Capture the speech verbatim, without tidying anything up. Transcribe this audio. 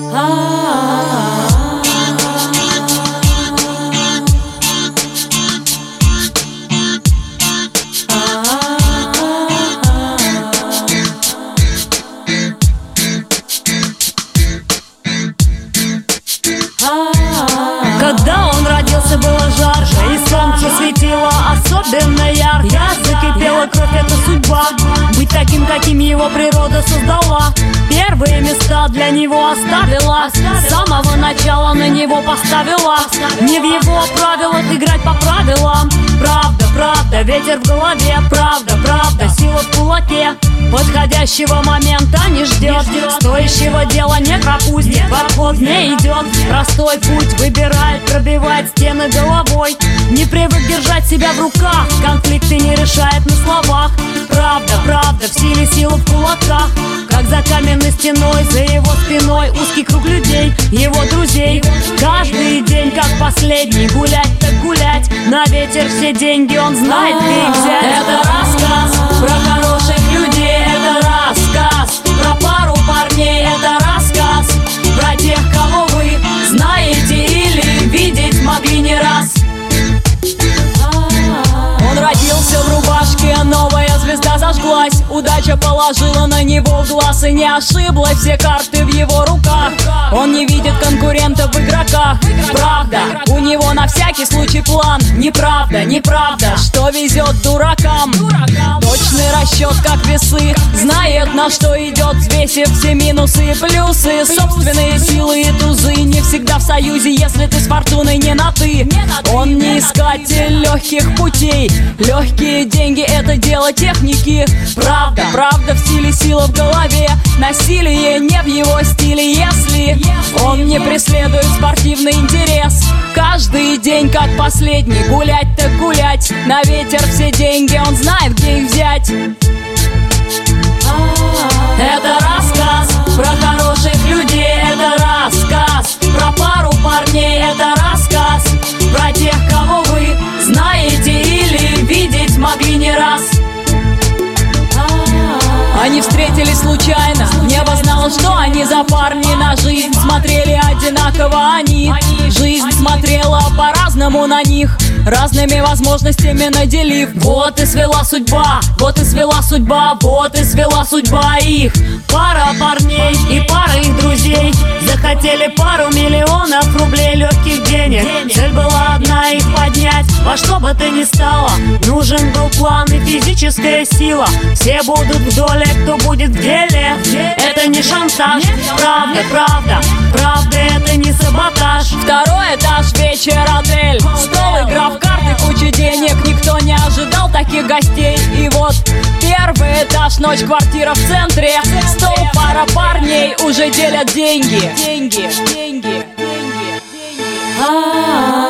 Когда он родился, было жарко, и солнце светило особенно ярко. Закипела кровь, это судьба, быть таким, каким его природа создала. Первые места для него оставила, с самого начала на него поставила. Не в его правилах играть по правилам. Правда, правда, ветер в голове. Правда, правда, сила в кулаке. Подходящего момента не ждет, стоящего дела не пропустит, в обход не идет. Простой путь выбирает, пробивает стены головой. Не привык держать себя в руках, конфликты не решает на словах. Правда, правда, в силе сила в кулаках. Как за каменной стеной, за его спиной узкий круг людей, его друзей. Каждый день как последний, гулять так гулять. На ветер все деньги он знает, где их взять. Это рассказ про хороших людей, это рассказ про пару парней, это рассказ про тех, кого вы знаете или видеть могли не раз. Он родился в рубашке, новая звезда зажглась. Удача положила на него глаз и не ошиблась, все карты в его руках. Он не видит конкурентов в игроках. Правда, у него на всякий случай план. Неправда, неправда, что везет дуракам. Точный расчет, как весы, знает, на что идет, взвесив все минусы и плюсы. Собственные силы и тузы не всегда в союзе, если ты с фортуной не на ты. Он не искатель легких путей. Легкие деньги — это дело техники. Правда, правда, в стиле сила в голове. Насилие не в его стиле, если он не преследует спортивный интерес. Каждый день как последний, гулять так гулять. На ветер все деньги, он знает, где их взять. Это рассказ про хороших людей, это рассказ про пару парней, это рассказ про тех, кого вы знаете или видеть могли не раз. Они встретились случайно, небо знало, что они за парни. На жизнь смотрели одинаково они. Жизнь смотрела по-разному на них, разными возможностями наделив. Вот и свела судьба, вот и свела судьба, вот и свела судьба их. Пара парней и пара их друзей захотели пару миллионов рублей легких денег. Цель была одна — их поднять во что бы то ни стало. Нужен был план и физическая сила. Все будут в доле, кто будет в деле. Это не шантаж, правда, правда, правда, это не саботаж. Второй этаж, вечер, отель, стол, игра в карты, куча денег. Никто не ожидал таких гостей. И вот первый этаж, ночь, квартира в центре. Стол, пара парней уже делят деньги. Деньги, деньги, деньги, деньги.